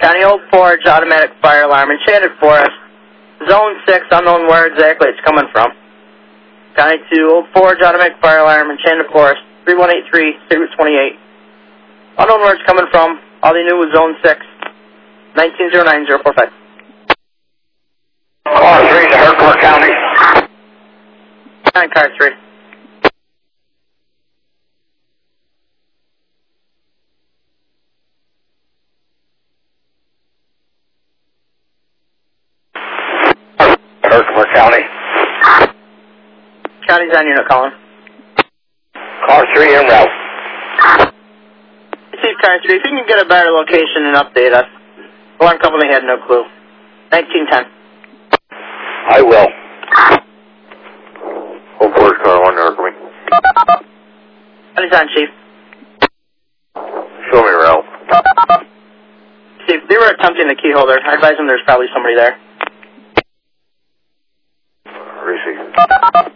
County Old Forge, automatic fire alarm, Enchanted Forest, Zone 6, unknown where exactly it's coming from. County 2, Old Forge, automatic fire alarm, Enchanted Forest, 3183, State 28. Unknown where it's coming from. All they knew was Zone 6, 1909-045. Car 3 to Herkimer County. Car 3. Herkimer County. County's on unit calling. Car 3 en route. Receive Car 3. If you can get a better location and update us. Alarm company had no clue. 1910. I will. Old Forge, Car 1 to Herkimer. County's on, Chief. Show me route. Chief, they were attempting the key holder. I advise them there's probably somebody there. Receive.